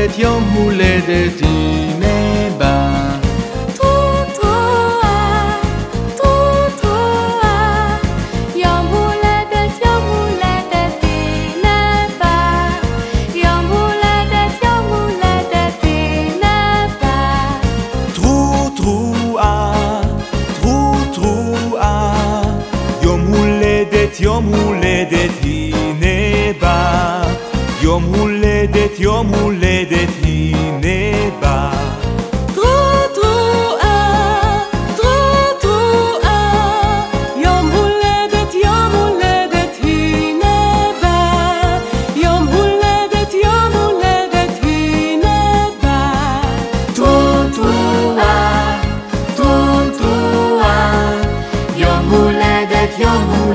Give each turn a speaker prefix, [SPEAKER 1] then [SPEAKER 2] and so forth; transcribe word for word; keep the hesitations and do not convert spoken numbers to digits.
[SPEAKER 1] הולדת, יום הולדת, הנה בא.
[SPEAKER 2] טו-טו-אה, טו-טו-אה, יום הולדת, יום הולדת, הנה בא. יום הולדת, יום הולדת, הנה בא.
[SPEAKER 1] טרו-טרו-אה, טרו-טרו-אה, יום הולדת, יום הולדת, הנה בא. יום הולדת, יום הולדת, הנה בא.
[SPEAKER 2] טרו-טרו-אה, טרו-טרו-אה, יום הולדת, יום הולדת, הנה בא. יום הולדת, יום הולדת, הנה בא.
[SPEAKER 3] טרו-טרו-אה, טרו-טרו-אה, יום הולדת, יום הולדת